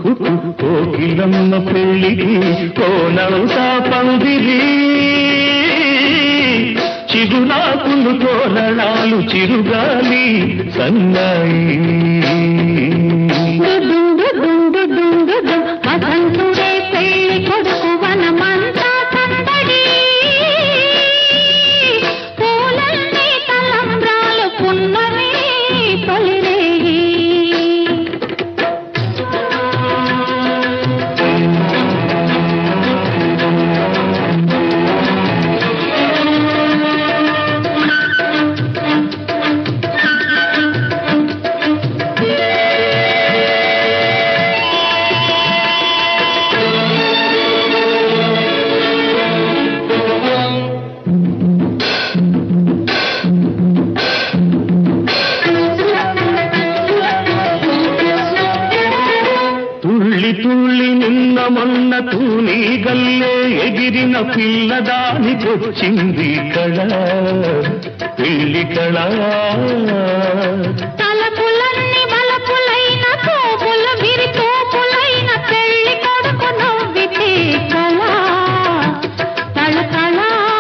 కోకిలమ్మ పెళ్ళికి కోనవుతా పందిరి చిగురాకులు తోరణాలు చిరుగాలి సన్నాయి వసంతుడే పెళ్లి కొడుకు వనమంతా సందడి పూలన్నీ తలంబ్రాలు పున్నమి తొలిరేయి తుళ్ళి నిన్న మొన్న తూని గల్లే ఎగిరిన పిల్లదానికొచ్చింది కళ పెళ్లి కళ తలపులన్నీ బలపులైన తోపుల విరి తోపులైన పెళ్లి కొడుకు నవ్వితే కళ తళతళ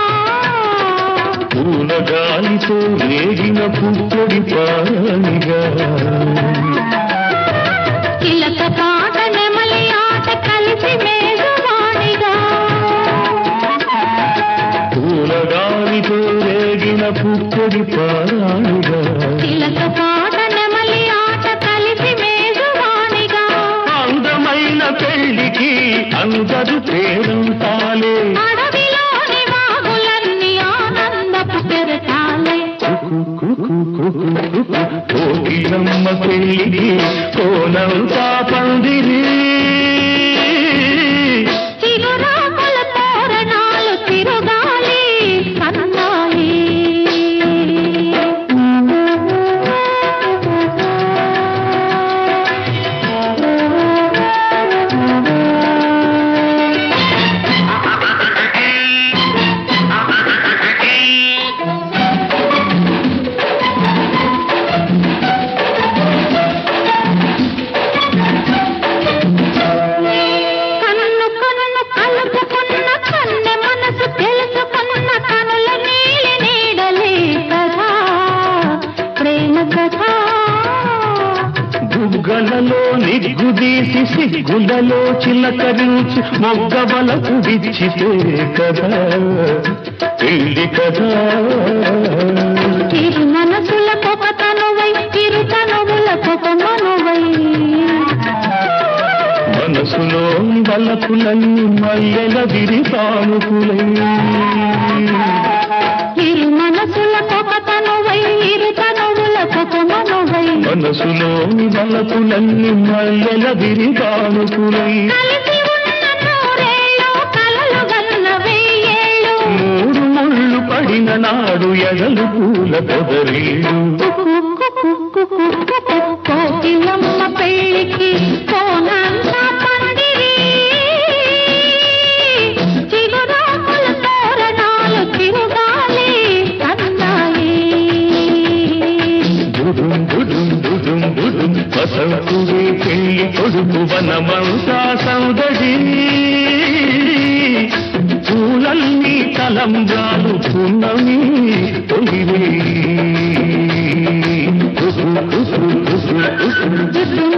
పూల గాలితో రేగిన పుప్పొడి పానిగా చిలక పాట నెమలి ఆట కలిసి మేఘవాణిగా పూలగాలితో రేగిన పుప్పొడి పారాణిగా చిలక పాట నెమలి ఆట కలిసి మేఘవాణిగా అందమైన పెళ్లికి అందరు పేరంతాలే అడవిలోని వాగులన్నీ ఆనందపు పెరటాలే కోకిలమ్మ పెళ్ళికి కోనవుతా పందిరి చిగురాకుల తోరణాలు తిరుగాలి సన్నాయి కన్ను కన్ను కలుపుకున్న కన్నె మనసు తెలుసుకున్న కనుల నీలి నీడలే కదా ప్రేమ కదా బుగ్గలలో నిగ్గుదీసి సిగ్గులలో చిలకరించి మొగ్గవలకు విచ్చితే కదా పెళ్లి కదా చిరు మనసుల పొగ తనువై చిరు తనువుల పొగ మనువై మనసులో బలపులన్నీ మల్లెల విరి తానుకులై చిరు మనసుల పొగ తనువై ఇరు తనువుల పొగ మనువై మనసులో బలపులన్నీ మల్లెల విరి తానుకులై కలిసి ఉన్న నూరేళ్ళు కలలు గన్న వెయ్యేళ్ళు మూడు ముళ్ళు పడిన నాడు ఎగలు పూల పొదరీడు కోకిలమ్మ పెళ్ళికి కోనంతా పందిరి చిగురాకుల తోరణాలు తిరుగాలి సన్నాయి వసంతుడే పెళ్లి కొడుకు వనమంతా సౌదడి పూలన్నీ తలంబ్రాలు పున్నమి తొలివే దుద్దు